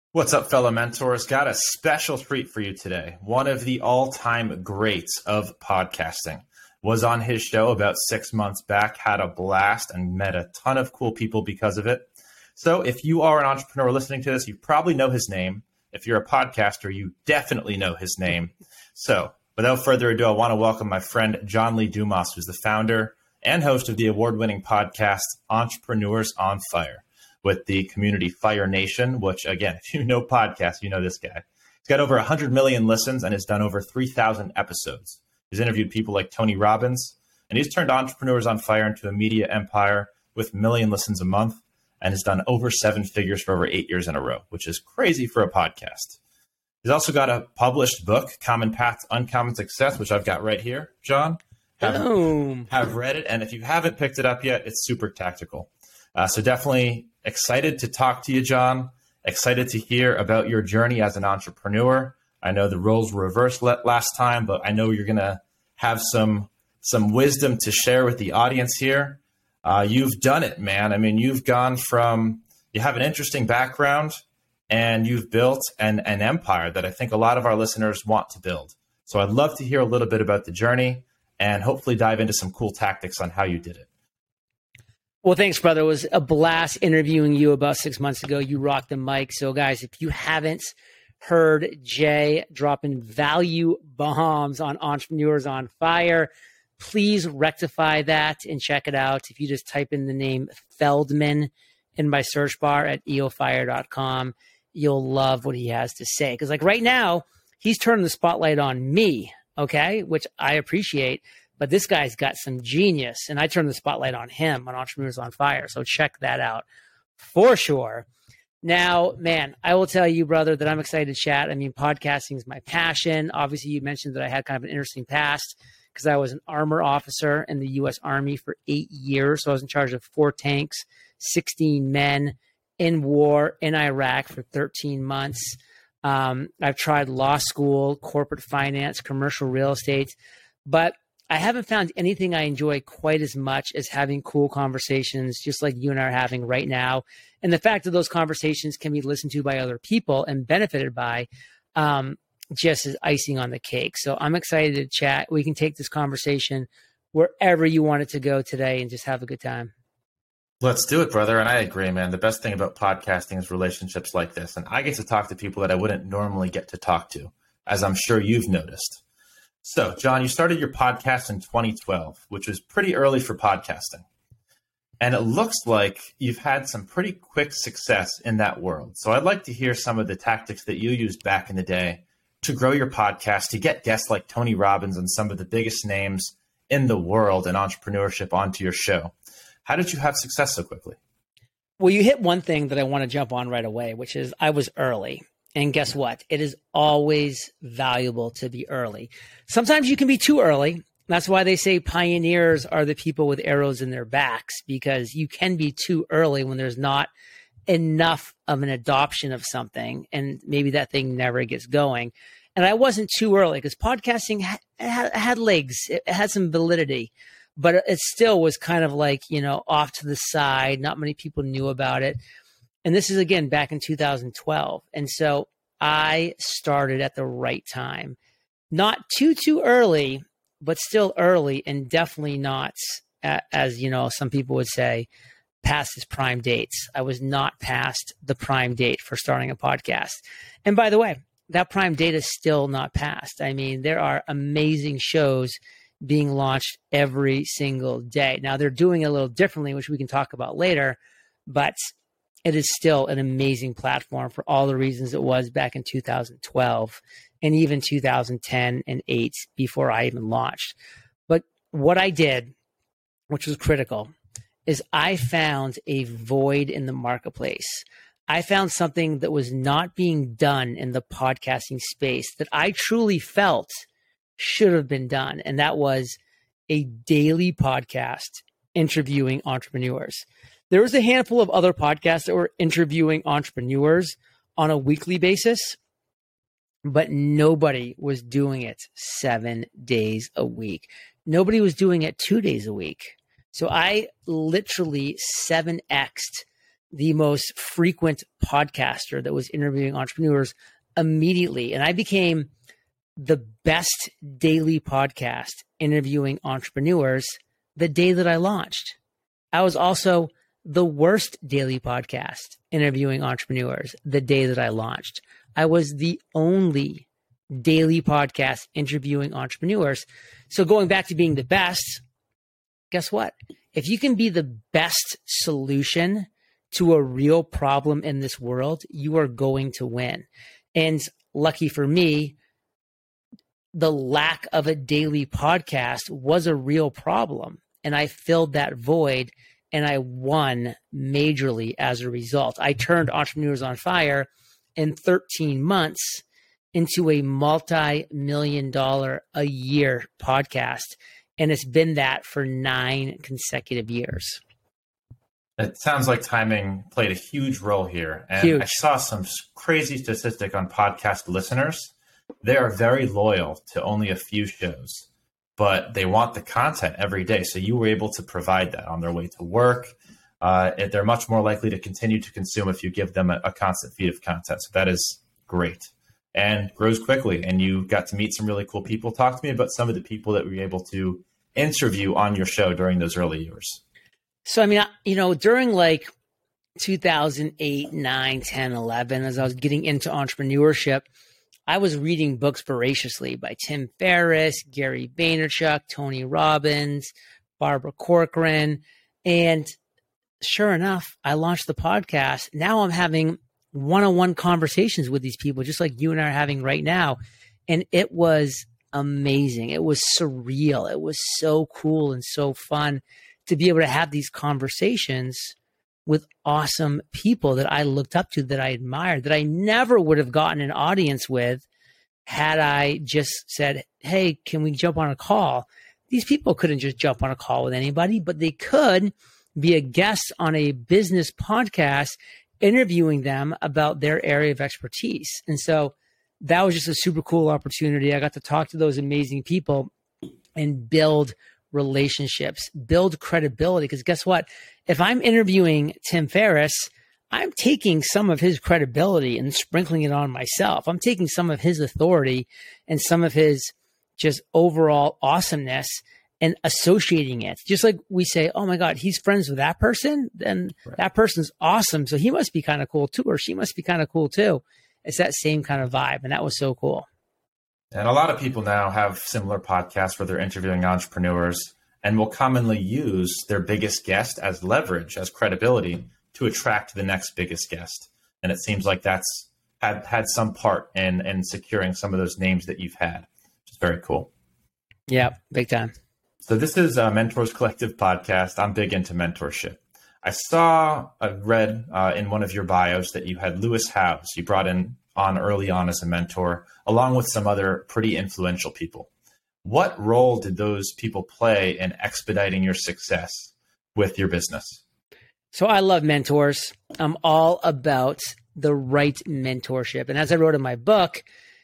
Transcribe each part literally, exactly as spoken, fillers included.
What's up, fellow mentors? Got a special treat for you today. One of the all-time greats of podcasting was on his show about six months back, had a blast, and met a ton of cool people because of it. So if you are an entrepreneur listening to this, you probably know his name. If you're a podcaster, you definitely know his name. So without further ado, I want to welcome my friend John Lee Dumas, who's the founder and host of the award-winning podcast, Entrepreneurs on Fire, with the community Fire Nation, which, again, if you know podcasts, you know this guy. He's got over one hundred million listens and has done over three thousand episodes. He's interviewed people like Tony Robbins, and he's turned Entrepreneurs on Fire into a media empire with a million listens a month and has done over seven figures for over eight years in a row, which is crazy for a podcast. He's also got a published book, Common Path to Uncommon Success, which I've got right here, John. Have, Boom. have read it, and if you haven't picked it up yet, it's super tactical. Uh, so definitely excited to talk to you, John. Excited to hear about your journey as an entrepreneur. I know the roles were reversed last time, but I know you're going to have some some wisdom to share with the audience here. Uh, you've done it, man. I mean, you've gone from, you have an interesting background, and you've built an, an empire that I think a lot of our listeners want to build. So I'd love to hear a little bit about the journey and hopefully dive into some cool tactics on how you did it. Well, thanks, brother. It was a blast interviewing you about six months ago. You rocked the mic. So, guys, if you haven't heard Jay dropping value bombs on Entrepreneurs on Fire, please rectify that and check it out. If you just type in the name Feldman in my search bar at e o fire dot com, you'll love what he has to say. Because, like, right now, he's turning the spotlight on me, okay, which I appreciate. But this guy's got some genius, and I turn the spotlight on him on Entrepreneurs on Fire. So check that out for sure. Now, man, I will tell you, brother, that I'm excited to chat. I mean, podcasting is my passion. Obviously, you mentioned that I had kind of an interesting past because I was an armor officer in the U S Army for eight years. So I was in charge of four tanks, sixteen men in war in Iraq for thirteen months. Um, I've tried law school, corporate finance, commercial real estate, but I haven't found anything I enjoy quite as much as having cool conversations, just like you and I are having right now. And the fact that those conversations can be listened to by other people and benefited by um, just as icing on the cake. So I'm excited to chat. We can take this conversation wherever you want it to go today and just have a good time. Let's do it, brother. And I agree, man. The best thing about podcasting is relationships like this. And I get to talk to people that I wouldn't normally get to talk to, as I'm sure you've noticed. So, John, you started your podcast in twenty twelve, which was pretty early for podcasting. And it looks like you've had some pretty quick success in that world. So I'd like to hear some of the tactics that you used back in the day to grow your podcast, to get guests like Tony Robbins and some of the biggest names in the world in entrepreneurship onto your show. How did you have success so quickly? Well, you hit one thing that I want to jump on right away, which is I was early. And guess what? It is always valuable to be early. Sometimes you can be too early. That's why they say pioneers are the people with arrows in their backs, because you can be too early when there's not enough of an adoption of something, and maybe that thing never gets going. And I wasn't too early because podcasting had, had, had legs. It had some validity, but it still was kind of like, you know, off to the side. Not many people knew about it. And this is, again, back in two thousand twelve. And so I started at the right time. Not too, too early, but still early, and definitely not, as, you know, some people would say, past its prime dates. I was not past the prime date for starting a podcast. And by the way, that prime date is still not passed. I mean, there are amazing shows being launched every single day. Now, they're doing it a little differently, which we can talk about later, but it is still an amazing platform for all the reasons it was back in two thousand twelve and even two thousand ten and eight before I even launched. But what I did, which was critical, is I found a void in the marketplace. I found something that was not being done in the podcasting space that I truly felt should have been done. And that was a daily podcast interviewing entrepreneurs. There was a handful of other podcasts that were interviewing entrepreneurs on a weekly basis, but nobody was doing it seven days a week. Nobody was doing it two days a week. So I literally seven X'd the most frequent podcaster that was interviewing entrepreneurs immediately. And I became the best daily podcast interviewing entrepreneurs the day that I launched. I was also the worst daily podcast interviewing entrepreneurs the day that I launched. I was the only daily podcast interviewing entrepreneurs. So going back to being the best, guess what? If you can be the best solution to a real problem in this world, you are going to win. And lucky for me, the lack of a daily podcast was a real problem. And I filled that void and I won majorly as a result. I turned Entrepreneurs on Fire in thirteen months into a multi-million dollar a year podcast. And it's been that for nine consecutive years. It sounds like timing played a huge role here. And huge. I saw some crazy statistic on podcast listeners. They are very loyal to only a few shows, but they want the content every day. So you were able to provide that on their way to work. Uh, they're much more likely to continue to consume if you give them a, a constant feed of content. So that is great and grows quickly. And you got to meet some really cool people. Talk to me about some of the people that we were able to interview on your show during those early years. So, I mean, you know, during like two thousand eight, nine, ten, eleven, as I was getting into entrepreneurship, I was reading books voraciously by Tim Ferriss, Gary Vaynerchuk, Tony Robbins, Barbara Corcoran. And sure enough, I launched the podcast. Now I'm having one-on-one conversations with these people, just like you and I are having right now. And it was amazing. It was surreal. It was so cool and so fun to be able to have these conversations with awesome people that I looked up to, that I admired, that I never would have gotten an audience with had I just said, hey, can we jump on a call? These people couldn't just jump on a call with anybody, but they could be a guest on a business podcast, interviewing them about their area of expertise. And so that was just a super cool opportunity. I got to talk to those amazing people and build relationships, build credibility. Because guess what? If I'm interviewing Tim Ferriss, I'm taking some of his credibility and sprinkling it on myself. I'm taking some of his authority and some of his just overall awesomeness and associating it. Just like we say, oh my God, he's friends with that person, then right. That person's awesome. So he must be kind of cool too, or she must be kind of cool too. It's that same kind of vibe. And that was so cool. And a lot of people now have similar podcasts where they're interviewing entrepreneurs and will commonly use their biggest guest as leverage, as credibility to attract the next biggest guest. And it seems like that's had, had some part in, in securing some of those names that you've had, which is very cool. Yeah, big time. So this is a Mentors Collective podcast. I'm big into mentorship. I saw, I read uh, in one of your bios that you had Lewis Howes. You brought in on early on as a mentor, along with some other pretty influential people. What role did those people play in expediting your success with your business? So I love mentors. I'm all about the right mentorship. And as I wrote in my book,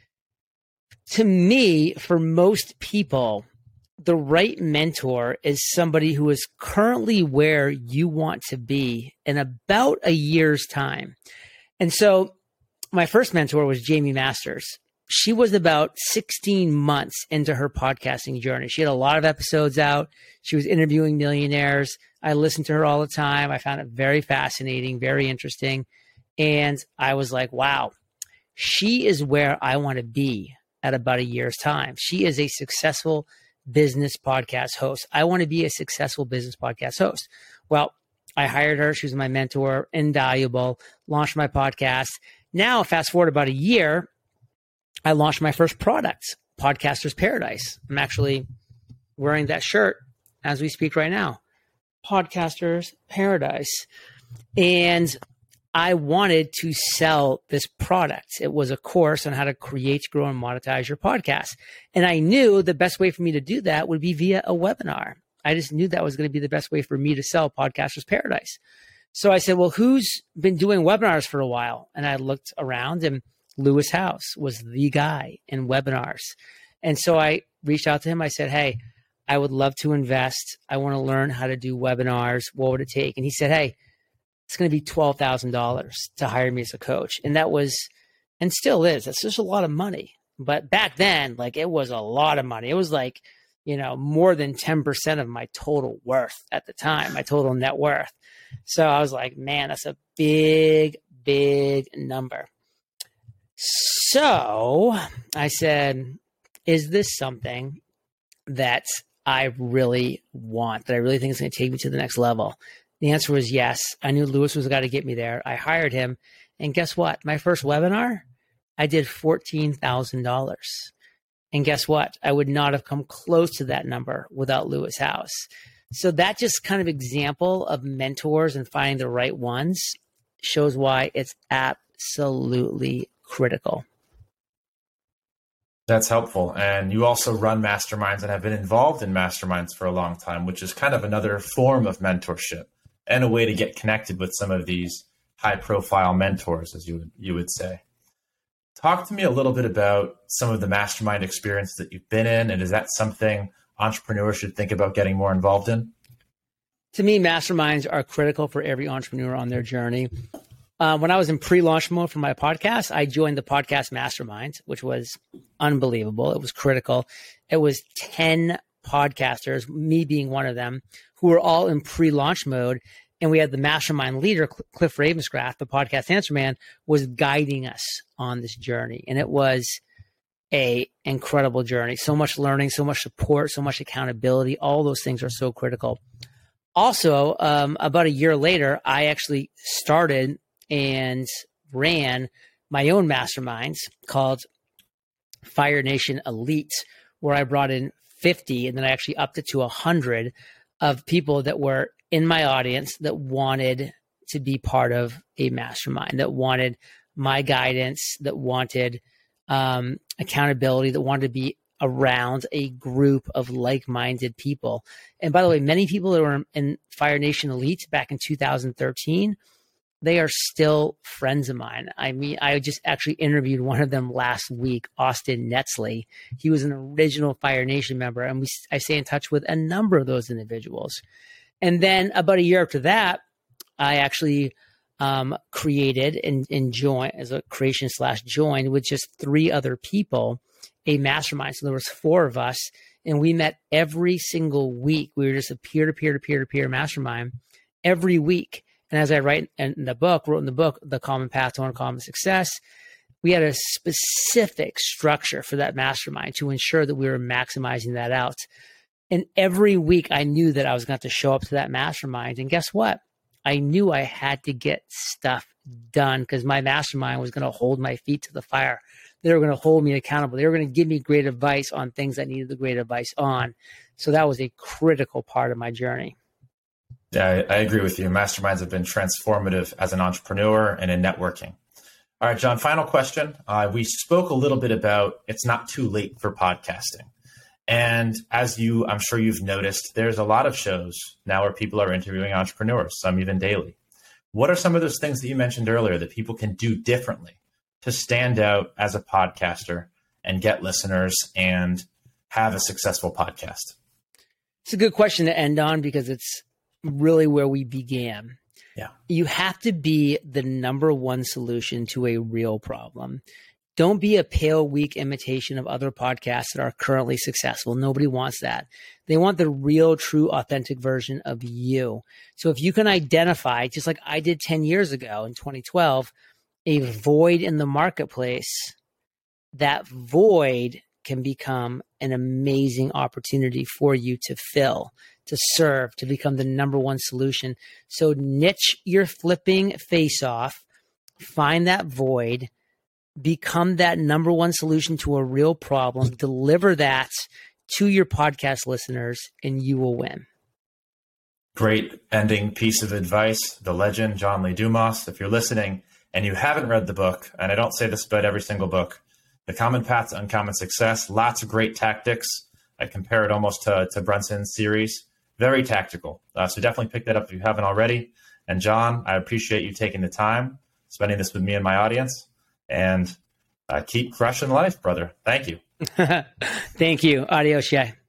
to me, for most people, the right mentor is somebody who is currently where you want to be in about a year's time. And so my first mentor was Jamie Masters. She was about sixteen months into her podcasting journey. She had a lot of episodes out. She was interviewing millionaires. I listened to her all the time. I found it very fascinating, very interesting. And I was like, wow, she is where I want to be at about a year's time. She is a successful business podcast host. I want to be a successful business podcast host. Well, I hired her. She was my mentor, invaluable, launched my podcast. Now, fast forward about a year, I launched my first product, Podcaster's Paradise. I'm actually wearing that shirt as we speak right now, Podcaster's Paradise. And I wanted to sell this product. It was a course on how to create, grow, and monetize your podcast. And I knew the best way for me to do that would be via a webinar. I just knew that was going to be the best way for me to sell Podcaster's Paradise. So I said, well, who's been doing webinars for a while? And I looked around and Lewis Howes was the guy in webinars. And so I reached out to him. I said, hey, I would love to invest. I want to learn how to do webinars. What would it take? And he said, hey, it's going to be twelve thousand dollars to hire me as a coach. And that was, and still is, that's just a lot of money. But back then, like it was a lot of money. It was like, you know, more than ten percent of my total worth at the time, my total net worth. So I was like, man, that's a big, big number. So I said, is this something that I really want, that I really think is going to take me to the next level? The answer was yes. I knew Lewis was the guy to get me there. I hired him. And guess what? My first webinar, I did fourteen thousand dollars. And guess what? I would not have come close to that number without Lewis Howes. So that just kind of example of mentors and finding the right ones shows why it's absolutely critical. That's helpful. And you also run masterminds and have been involved in masterminds for a long time, which is kind of another form of mentorship and a way to get connected with some of these high profile mentors, as you would, you would say. Talk to me a little bit about some of the mastermind experience that you've been in. And is that something entrepreneurs should think about getting more involved in? To me, masterminds are critical for every entrepreneur on their journey. Uh, when I was in pre-launch mode for my podcast, I joined the podcast mastermind, which was unbelievable. It was critical. It was ten podcasters, me being one of them, who were all in pre-launch mode. And we had the mastermind leader, Cliff Ravenscraft, the podcast answer man, was guiding us on this journey. And it was a incredible journey. So much learning, so much support, so much accountability. All those things are so critical. Also, um, about a year later, I actually started and ran my own masterminds called Fire Nation Elite, where I brought in fifty, and then I actually upped it to one hundred of people that were in my audience that wanted to be part of a mastermind, that wanted my guidance, that wanted um, accountability, that wanted to be around a group of like-minded people. And by the way, many people that were in Fire Nation Elite back in two thousand thirteen, they are still friends of mine. I mean, I just actually interviewed one of them last week, Austin Netzley. He was an original Fire Nation member, and we I stay in touch with a number of those individuals. And then about a year after that, I actually um, created and, and joined as a creation slash joined with just three other people, a mastermind. So there was four of us, and we met every single week. We were just a peer-to-peer to peer-to-peer mastermind every week. And as I write in the book, wrote in the book, The Common Path to Uncommon Success, we had a specific structure for that mastermind to ensure that we were maximizing that out. And every week I knew that I was going to have to show up to that mastermind. And guess what? I knew I had to get stuff done because my mastermind was going to hold my feet to the fire. They were going to hold me accountable. They were going to give me great advice on things I needed the great advice on. So that was a critical part of my journey. Yeah, I, I agree with you. Masterminds have been transformative as an entrepreneur and in networking. All right, John, final question. Uh, we spoke a little bit about it's not too late for podcasting. And as you, I'm sure you've noticed, there's a lot of shows now where people are interviewing entrepreneurs, some even daily. What are some of those things that you mentioned earlier that people can do differently to stand out as a podcaster and get listeners and have a successful podcast? It's a good question to end on because it's really where we began. Yeah. You have to be the number one solution to a real problem. Don't be a pale, weak imitation of other podcasts that are currently successful. Nobody wants that. They want the real, true, authentic version of you. So if you can identify, just like I did ten years ago in twenty twelve, a void in the marketplace, that void can become an amazing opportunity for you to fill, to serve, to become the number one solution. So niche your flipping face off, find that void, become that number one solution to a real problem, deliver that to your podcast listeners, and you will win. Great ending piece of advice. The legend, John Lee Dumas. If you're listening and you haven't read the book, and I don't say this about every single book, The Common Path to Uncommon Success, lots of great tactics. I compare it almost to, to Brunson's series. Very tactical. Uh, so definitely pick that up if you haven't already. And John, I appreciate you taking the time, spending this with me and my audience. And uh, keep crushing life, brother. Thank you. Thank you. Adios, Shay.